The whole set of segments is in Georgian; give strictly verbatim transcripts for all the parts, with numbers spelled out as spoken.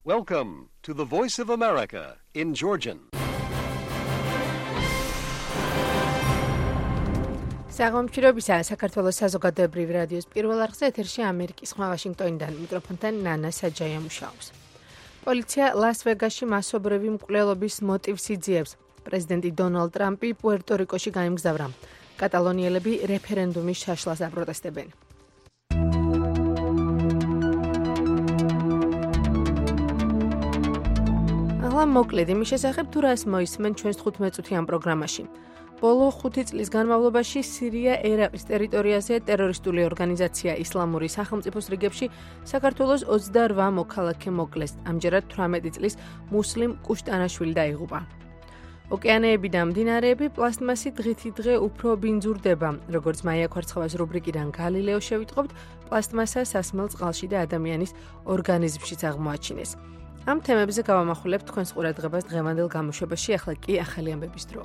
Welcome to the Voice of America in Georgian. საღამოჩირებისა საქართველოს საზოგადოებრივი რადიოს პირველ არხზე ეთერში ამერიკის ხმა ვაშინგტონიდან მიკროფონთან ნანა საჯაია მუშაობს. პოლიცია ლას-ვეგასში მასობრივი მკვლელობის მოტივს იძიებს. პრეზიდენტი დონალდ ტრამპი პუერტო-რიკოში გაემგზავრა. კატალონიელები რეფერენდუმის შაშლას აპროტესტებენ. ახლა მოკლედ იმის შესახებ თუ რას მოისმენ ჩვენს თხუთმეტწუთიან პროგრამაში. ბოლო ხუთი წლის განმავლობაში სირია ერაყის ტერიტორიაზე ტერორისტული ორგანიზაცია ისლამური სახელმწიფოს რიგებში საქართველოს ოცდარვა მოქალაქე მოკლეს. ამჯერად თვრამეტი წლის მუსლიმ კუშტანაშვილი დაიღუპა. ოკეანეები და მდინარეები პლასტმასით დღითი დღე უფრო ბინძურდება. როგორც მაია ქვარცხავას რუბრიკიდან გალილეო შევიტყობთ, პლასტმასა სასმელ წყალში და ადამიანის ორგანიზმშიც აღმოაჩინეს. ამ თემებზე გავამახვილებთ თქვენს ყურადღებას დღევანდელ გამოშვებაში, ახლა კი ახალი ამბების დროა.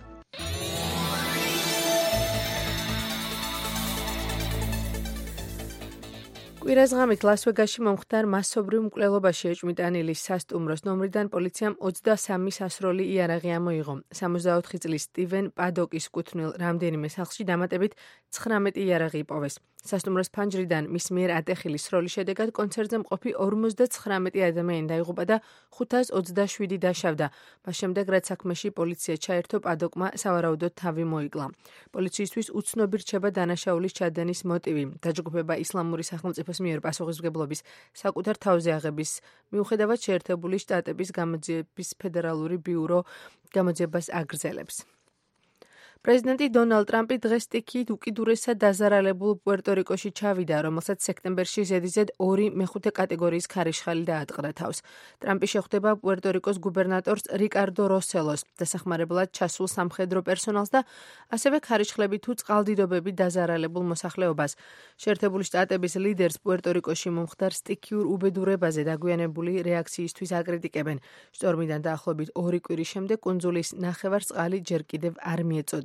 კვირას ღამით ლას-ვეგასში მომხდარ მასობრივ მკვლელობაში ეჭვმიტანილი სასტუმროს ნომრიდან პოლიციამ ოცდასამი სასროლი იარაღი ამოიღო. სამოცდაოთხი წლის სტივენ პადოკის კუთვნილ რამდენიმე სახლში დამატებით ცხრამეტი იარაღი იპოვეს. სასტუმროს ფანჯრიდან მის მიერ ატეხილი სროლის შედეგად კონცერტზე მყოფი ორმოცდაცხრამეტი ადამიანი დაიღუპა და ხუთას ოცდაშვიდი დაშავდა. მას შემდეგ, რაც საქმეში პოლიცია ჩაერთო, პადოკმა სავარაუდოდ თავი მოიკლა. პოლიციისთვის უცნობი რჩება დანაშაულის ჩადენის მოტივი. დაჯგუფება ისლამური სახელმწიფოს მიერ პასუხისმგებლობის საკუთარ თავზე აღების მიუხედავად შეერთებული შტატების გამოძიების ფედერალური ბიურო გამოძიებას აგრძელებს. პრეზიდენტი დონალდ ტრამპი დღეს სტიქიით უკიდურესად დაზარალებულ პუერტო-რიკოში ჩავიდა, რომელსაც სექტემბერში ზედიზედ ორი მეხუთე კატეგორიის ქარიშხალი დაატყდა თავს. ტრამპი შეხვდება პუერტო-რიკოს გუბერნატორს რიკარდო როსელოს, დასახმარებლად ჩასულ სამხედრო პერსონალს და ასევე ქარიშხლები თუ წყალდიდობები დაზარალებულ მოსახლეობას. შეერთებული შტატების ლიდერს პუერტო-რიკოში მომხდარ სტიქიურ უბედურებაზე დაგვიანებული რეაქციისთვის აკრიტიკებენ. შტორმიდან დაახლოებით ორი კვირის შემდეგ კუნძულის ნახევარწყალი ჯერ კიდევ არ მიეწოდება.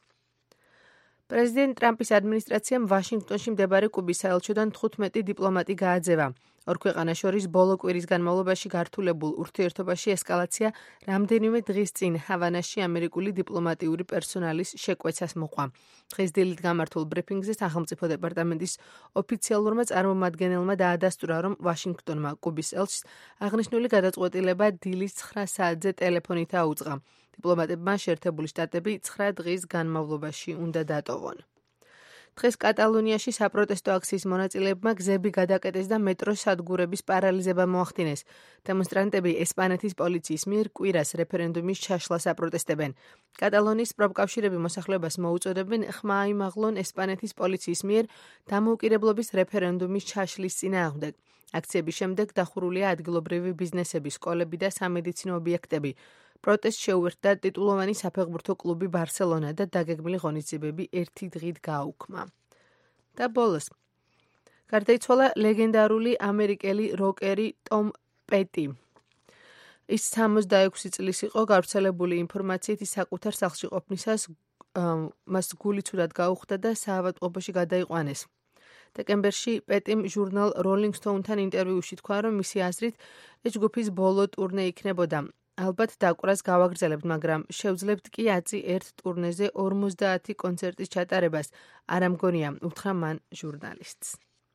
პრეზიდენტ ტრამპის ადმინისტრაციამ ვაშინგტონში მდებარე კუბის საელჩოდან თხუთმეტი დიპლომატი გააძევა. ორ ქვეყანას შორის ბოლო კვირის განმავლობაში გართულებულ ურთიერთობაში ესკალაცია რამდენიმე დღის წინ ჰავანაში ამერიკული დიპლომატიური პერსონალის შეკვეცას მოყვა. დღეს დილით გამართულ ბრიფინგზე სახელმწიფო დეპარტამენტის ოფიციალურმა წარმომადგენელმა დაადასტურა, რომ ვაშინგტონმა კუბის ელჩს აღნიშნული გადაწყვეტილება დილის ცხრა საათზე ტელეფონით აუწყა. დიპლომატებმა შეერთებული შტატები ცხრა დღის განმავლობაში უნდა დატოვონ. დღეს კატალონიაში საპროტესტო აქციის მონაწილეებმა გზები გადაკეტეს და მეტროს სადგურების პარალიზება მოახდინეს. დემონსტრანტები ესპანეთის პოლიციის მიერ კვირას რეფერენდუმის ჩაშლას აპროტესტებენ. კატალონიის პროფკავშირები მოსახლეობას მოუწოდებენ ხმა აიმაღლონ ესპანეთის პოლიციის მიერ დამოუკიდებლობის რეფერენდუმის ჩაშლის წინააღმდეგ. აქციების შემდეგ დახურულია ადგილობრივი ბიზნესები, სკოლები და სამედიცინო ობიექტები. პროტესტს შეუერთდა ტიტულოვანი საფეხბურთო კლუბი ბარსელონა და დაგეგმილი ღონისძიებები ერთი დღით გააუქმა. და ბოლოს, გარდაიცვალა ლეგენდარული ამერიკელი როკერი ტომ პეტი. ის სამოცდაექვსი წლის იყო, გავრცელებული ინფორმაციით ის საკუთარ სახლში ყოფნისას მას გული ცუდად გაუხდა და საავადმყოფოში გადაიყვანეს. დეკემბერში პეტიმ ჟურნალ როლინგ სტოუნთან ინტერვიუში თქვა, რომ მისი აზრით ეს ჯგუფის ბოლო ტურნე იქნებოდა. ალბათ დაკვრას გავაგრძელებთ, მაგრამ შევძლებთ კი ათი ერთ ტურნეზე ორმოცდაათი კონცერტის ჩატარებას. არ ამგონია, უთხრა მან ჟურნალისტს.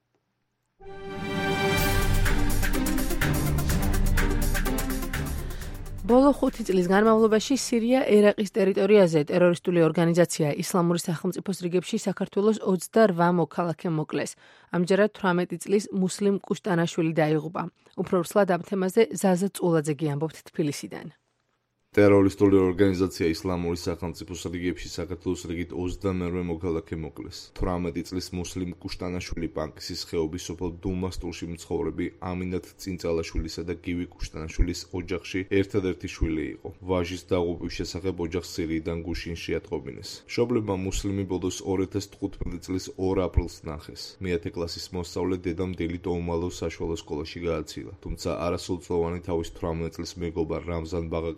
ბოლო ხუთი წლის განმავლობაში სირია ერაყის ტერიტორიაზე ტერორისტული ორგანიზაცია ისლამური სახელმწიფოს რიგებში საქართველოს ოცდარვა მოქალაქე მოკლეს. ამჯერად თვრამეტი წლის მუსლიმ კუშტანაშვილი დაიღუპა. უფრო ვრცლად ამ თემაზე ზაზა წულაძე ამბობთ თბილისიდან. ტერორისტული ორგანიზაცია ისლამური სახელმწიფოს რიგებში საქართველოს რიგით ოცდამერვე მოქალაქე მოკლეს. თვრამეტი წლის მუსლიმ კუშტანაშვილი პანკისის ხეობის სოფელ დუმასტურში მცხოვრები ამინათ წინწალაშვილისა და გივი კუშტანაშვილის ოჯახში ერთადერთი შვილი იყო. ვაჟის დაღუპვის შესახებ ოჯახს სირიიდან გუშინში ატყობინეს. მშობლებმა მუსლიმი ბოდოს ორი ათას თხუთმეტი წლის ორ აპრილს ნახეს. მეათე კლასის მოსწავლე დედამ დილით ოუმალო საშუალო სკოლაში გააცილა. თუმცა არასრულწლოვანი თავის თვრამეტ წლის მეგობარ რამზან ბაღაკაშვილთან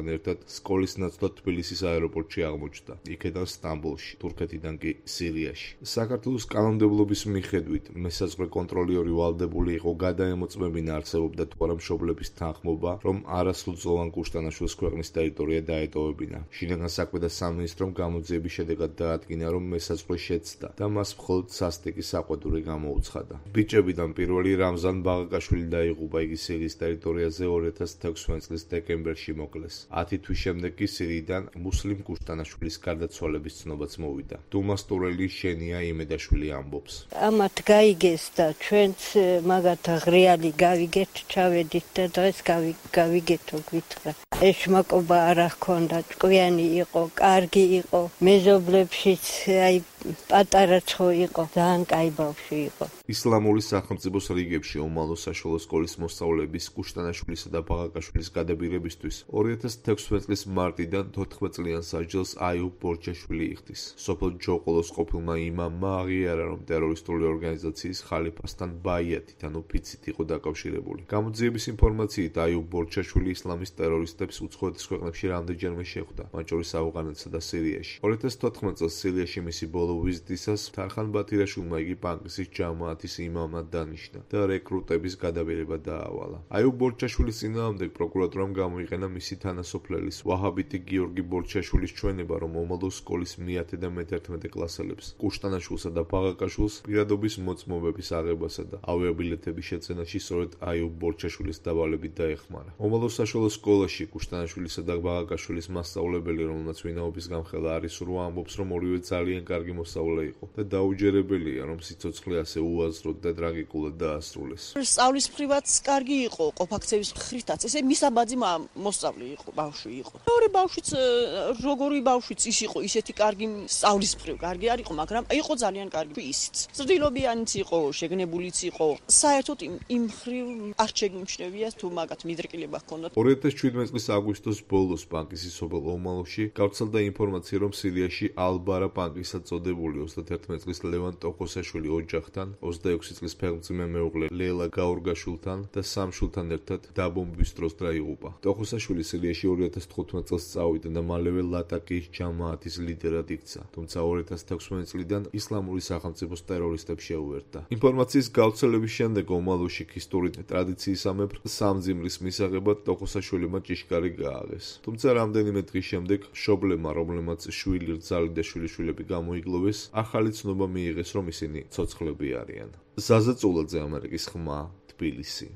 სახლთან ერთად სკოლის ნაცვლად თბილისის აეროპორტში აღმოჩნდა, იქედან სტამბოლში, თურქეთიდან კი სირიაში. საქართველოს კანონმდებლობის მიხედვით მესაზღვრე კონტროლიორი ვალდებული იყო გადაემოწმებინა არსებობდა თუ არა მშობლების თანხმობა, რომ არასრულწლოვან კუშტანაშვილს ქვეყნის ტერიტორია დაეტოვებინა. შინაგან საქმეთა სამინისტრომ გამოძიების შედეგად დაადგინა, რომ მესაზღვრე შეცდა და მას მხოლოდ სასტიკი საყვედური გამოუცხადა. ბიჭებიდან პირველი რამზან ბაღაკაშვილი დაიღუპა, იგი სირიის ტერიტორიაზე ორი ათას თექვსმეტ წლის დეკემბერში მოკლეს. ათი თვის შემდეგ კი სირიიდან მუსლიმ კუშტანაშვილის გარდაცვალების ცნობაც მოვიდა. დუმას ტურელი შენია იმედაშვილი ამბობს. ამათ გაიგეს და ჩვენც მაგათა ღრიალი გავიგეთ, ჩავედით და დღეს გავიგეთო გითხრა. ეშმაკობა არ ჰქონდა, ჭკვიანი იყო, კარგი იყო, მეზობლებშიც აი პატარა ცხო იყო, ძალიან კაი ბავშვი იყო. ისლამური სახელმწიფოს რიგებში ომალო საშუალო სკოლის მოსწავლეების კუშტანაშვილისა და ბაღაკაშვილის გადაბირებისთვის ორი ათას თექვსმეტ წლის მარტიდან თოთხმეტ წლიან სასჯელს აიუბ ბორჩაშვილი იხდის. სოფელ ჯოყოლოს ყოფილმა იმამმა აღიარა, რომ ტერორისტული ორგანიზაციის ხალიფასთან ბაიათით, ანუ ფიცით იყო დაკავშირებული. გამოძიების ინფორმაციით აიუბ ბორჩაშვილი ისლამის ტერორისტებს უცხოეთის ქვეყნებში რამდენჯერმე შეხვდა, მათ შორის ავღანეთსა და სირიაში. ორი ათას თოთხმეტ წელს სირიაში მისი ბოლო ვიზიტისას თარხან ბათირაშვილმა იგი პანკისის ჯამაათის იმამად დანიშნა და რეკრუტების გადაბირება დაავალა. აიუბ ბორჩაშვილის წინააღმდეგ პროკურატურამ გამოიყენა მისი თანასოფლელის ვაჰაბიტი გიორგი ბორჩაშვილის ჩვენება, რომ ომალო სკოლის მეათე და მეთერთმეტე კლასელებს კუშტანაშვილსა და ბაღაკაშვილს პირადობის მოწმობების აღებასა და ავიაბილეთების შეძენაში სწორედ აიუბ ბორჩაშვილის დავალებით დაეხმარა. ომალო საშუალო სკოლაში კუშტანაშვილისა და ბაღაკაშვილის მასწავლებელი, რომელმაც ვინაობის გამხელა არ ისურვა, ამბობს, რომ ორივე ძალიან კარგი მოსწავლე იყო და დაუჯერებელია, რომ სიცოცხლე ასე უაზროდ და ტრაგიკულად დაასრულეს. სწავლის მხრივაც კარგი იყო, ყოფაქცევის მხრითაც. ესე მისაბაძი მოსწავლე იყო, ბავშვი იყო. ორი ბავშვიც, როგორი ბავშვიც ის იყო, ისეთი კარგი სწავლის მხრივ კარგი არ იყო, მაგრამ იყო ძალიან კარგი ისიც. ზრდილობიანიც იყო, შეგნებულიც იყო. საერთოდ იმ მხრივ არ შეგიმჩნევია თუ მაგათ მიდრეკილება ჰქონდა. ორი ათას შვიდმეტ წლის აგვისტოს ბოლოს პანკისის სოფელ ომალოში გავრცელდა ინფორმაცია, რომ სირიაში ალბარა პანკისად წოდებული ოცდაათი წლის ლევან ტოხოსაშვილი ოჯახთან, ოცდაექვსი წლის ფეხმძიმე მეუღლე ლელა გაურგაშვილთან და სამ შვილთან ერთად დაბომბვის დროს დაიღუპა. ტოხოსაშვილი სირიაში ორი ათას თხუთმეტ წელს წავიდა და მალევე ლატაკიის ჯამაათის ლიდერად იქცა, თუმცა ორი ათას თექვსმეტ წლიდან ისლამური სახელმწიფოს ტერორისტებს შეუერთდა. ინფორმაციის გავრცელების შემდეგ ომალოში ქისტური ტრადიციისამებრ სამძიმრის მისაღებად ტოხოსაშვილმა ჭიშკარი გააღეს. თუმცა რამდენიმე დღის შემდეგ მშობლებმა, რომლებმაც შვილი რძალი და შვილიშვილები გამოიგლოვეს, ახალი ცნობა მიიღეს, რომ ისინი ცოცხლები არიან. ზაზა წულაძე, ამერიკის ხმა, თბილისი.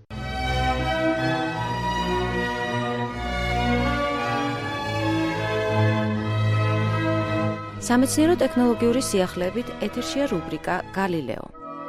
სამეცნიერო ტექნოლოგიური სიახლეებით ეთერშია რუბრიკა გალილეო.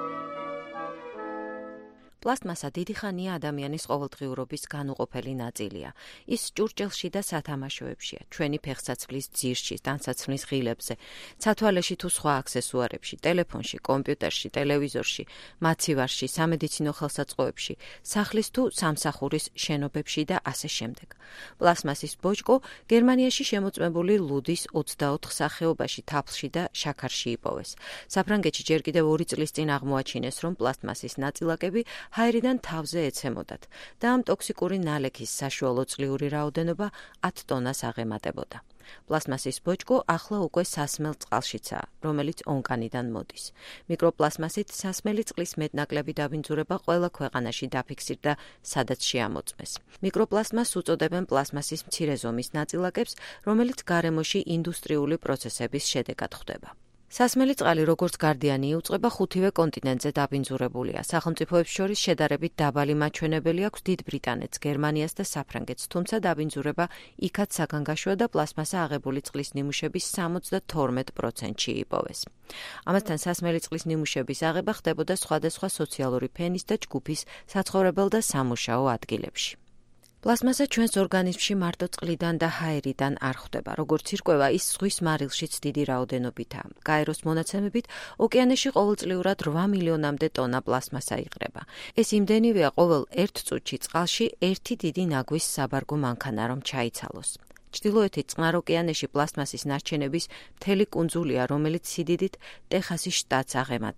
პლასტმასა დიდი ხანია ადამიანის ყოველდღიურობის განუყოფელი ნაწილია. ის ჭურჭელში და სათამაშოებშია, ჩვენი ფეხსაცმლის ძირში, ტანსაცმლის ღილებზე, ცათვალეში თუ სხვა აქსესუარებში, ტელეფონში, კომპიუტერში, ტელევიზორში, მაცივარში, სამედიცინო ხელსაწყოებში, სახლის თუ სამსახურის შენობებში და ასე შემდეგ. პლასმასის ბოჭკო გერმანიაში შემოწმებული ლუდის ოცდაოთხ სახეობაში, თაფლში და შაქარში იპოვეს. საფრანგეთში ჯერ კიდევ ორი წლის წინ აღმოაჩინეს, რომ პლასტმასის ნაწილაკები ჰაერიდან თავზე ეცემოდათ და ამ ტოქსიკური ნალექის საშუალო წლიური რაოდენობა ათი ტონას აღემატებოდა. პლასმასის ბოჭკო ახლა უკვე სასმელ წყალშიცაა, რომელიც ონკანიდან მოდის. მიკროპლასმასით სასმელი წყლის მეტნაკლები დაბინძურება ყველა ქვეყანაში დაფიქსირდა, სადაც შეამოწმეს. მიკროპლასმას უწოდებენ პლასმასის მცირე ზომის ნაწილაკებს, რომელიც გარემოში ინდუსტრიული პროცესების შედეგად ხდება. სასმელი წყალი როგორც გარდიანი იუწყება ხუთივე კონტინენტზე დაბინძურებულია. სახელმწიფოებს შორის შედარებით დაბალი მაჩვენებელი აქვს დიდ ბრიტანეთს, გერმანიას და საფრანგეთს, თუმცა დაბინძურება იქაც საგანგაშოა და პლასმასა აღებული წყლის ნიმუშების სამოცდათორმეტ პროცენტში იპოვეს. ამასთან სასმელი წყლის ნიმუშების აღება ხდებოდა სხვადასხვა სოციალური ფენის და ჯგუფის საცხოვრებელ და სამუშაო ადგილებში. პლასმასა ჩვენს ორგანიზმში მარტო წყლიდან და ჰაერიდან არ ხვდება. როგორც ირკვევა, ის ზღვის მარილშიც დიდი რაოდენობითაა. გაეროს მონაცემებით, ოკეანეში ყოველწლიურად რვა მილიონამდე ტონა პლასმასა იღრება. ეს იმდენივეა ყოველ ერთ წუთში წყალში ერთი დიდი ნაგვის საბარგო მანქანა რომ ჩაიცალოს. ჩრდილოეთით წყნარ ოკეანეში პლასმასის ნარჩენების მთელი კუნძულია, რომელიც სიდიდით ტეხასის შტატს აღემატება.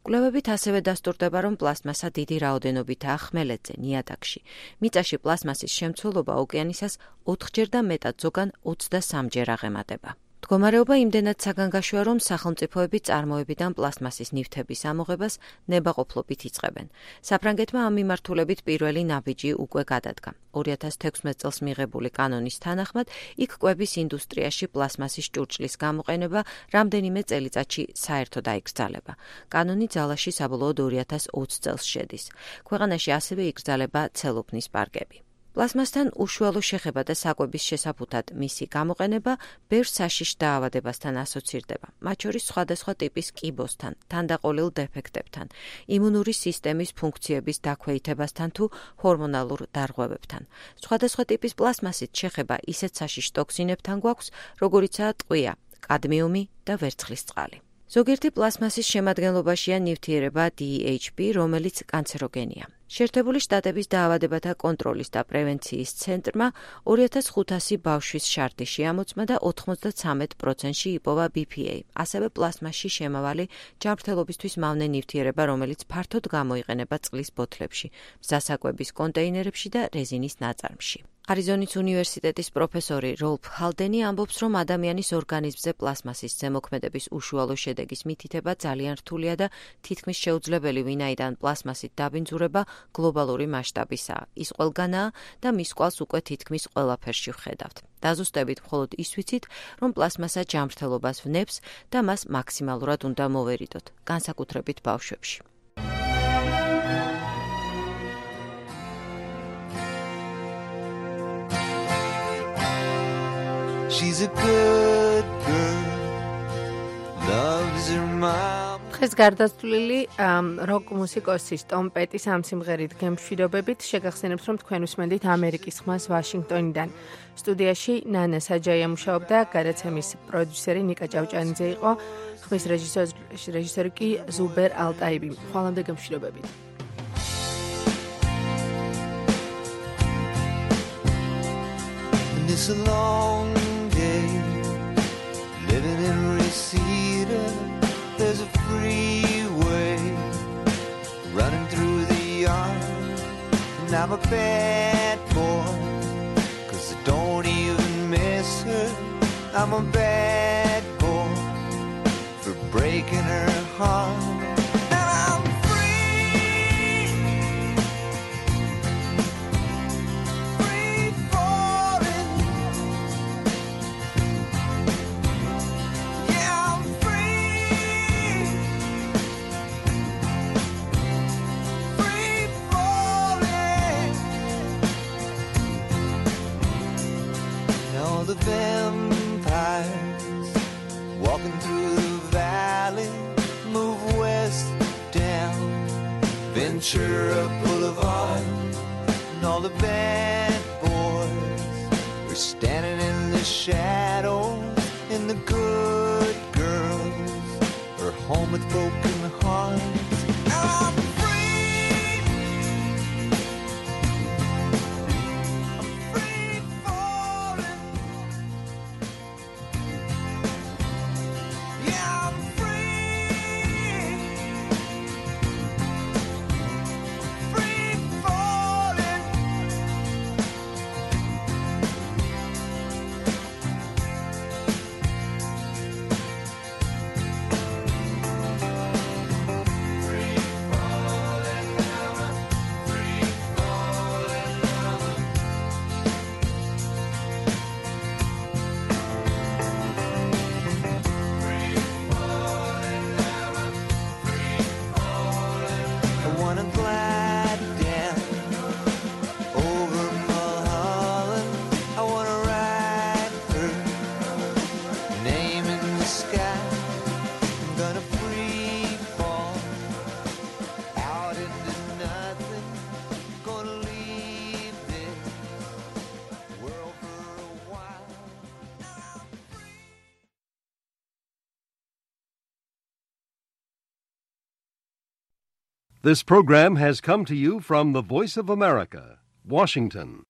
კვლევებით ასევე დასტურდება, რომ პლასმასა დიდი რაოდენობითაა ხმელეთზე, ნიადაგში. მიწაში პლასმასის შემცველობა ოკეანისას ოთხჯერ და მეტად, ზოგან ოცდასამჯერ აღემატება. მდგომარეობა იმდენად საგანგაშოა, რომ სახელმწიფოები წარმოებიდან პლასმასის ნივთების ამოღებას ნებაყოფლობით იწყებენ. საფრანგეთმა ამ მიმართულებით პირველი ნაბიჯი უკვე გადადგა. ორი ათას თექვსმეტ წელს მიღებული კანონის თანახმად, იქ კვების ინდუსტრიაში პლასმასის ჭურჭლის გამოყენება რამდენიმე წელიწადში საერთოდ აიკრძალება. კანონი ძალაში საბოლოოდ ორი ათას ოცი წელს შედის. ქვეყანაში ასევე იკრძალება ცელოფნის პარკები. პლასმასთან უშუალო შეხება და საკვების შესაფუთად მისი გამოყენება ბევრ საშიშ დაავადებასთან ასოცირდება, მათ შორის სხვადასხვა ტიპის კიბოსთან, თანდაყოლილ დეფექტებთან, იმუნური სისტემის ფუნქციების დაქვეითებასთან თუ ჰორმონალურ დარღვევებთან. სხვადასხვა ტიპის პლასმასით შეხება ისეთ საშიშ ტოქსინებთან გვაქვს, როგორიცაა ტყვია, კადმიუმი და ვერცხლის წყალი. ზოგიერთი პლასმასის შემადგენლობაშია ნივთიერება დი ეიჩ პი, რომელიც კანცეროგენია. შეერთებული შტატების დაავადებათა კონტროლის და პრევენციის ცენტრმა ორი ათას ხუთასი ბავშვის შარდიში ამოწმა და ოთხმოცდაცამეტ პროცენტში იპოვა ბი პი ეი, ასევე პლასმასში შემავალი ჯანმრთელობისთვის მავნე ნივთიერება, რომელიც ფართოდ გამოიყენება წყლის ბოთლებში, მზასაკვების კონტეინერებში და რეზინის ნაწარმში. არიზონის უნივერსიტეტის პროფესორი როლფ ჰალდენი ამბობს, რომ ადამიანის ორგანიზმზე პლასმასის ზემოქმედების უშუალო შედეგის მითითება ძალიან რთულია და თითქმის შეუძლებელი, ვინაიდან პლასმასით დაბინძურება გლობალური მასშტაბისაა. ის ყველგანაა და მის კვალს უკვე თითქმის ყველაფერში ვხედავთ. დაზუსტებით მხოლოდ ის ვიცით, რომ პლასმასა ჯანმრთელობას ვნებს და მას მაქსიმალურად უნდა მოვერიდოთ, განსაკუთრებით ბავშვებში. She's a good girl, loves her mom. დღეს გარდაცვლილი როკ მუსიკოსის ტომ პეტის ამ სიმღერით გემშვიდობებით შეგახსენებთ, რომ თქვენ უსმენთ ამერიკის ხმას ვაშინგტონიდან. სტუდიაში ნანა საჯაია მუშაობდა, გადაცემის პროდიუსერი ნიკა ჭავჭანიძე იყო, ხმის რეჟისორი კი ზუბერ ალტაიბი. ხვალამდე გემშვიდობებით. It's a long day living in Reseda. There's a freeway running through the yard, and I'm a bad boy, 'cause I don't even miss her. I'm a bad boy for breaking her heart. The vampires walking through the valley move west down Ventura Boulevard, and all the bad boys are standing in the shadows, and the good girls are home with broken hearts. I'm This program has come to you from the Voice of America, Washington.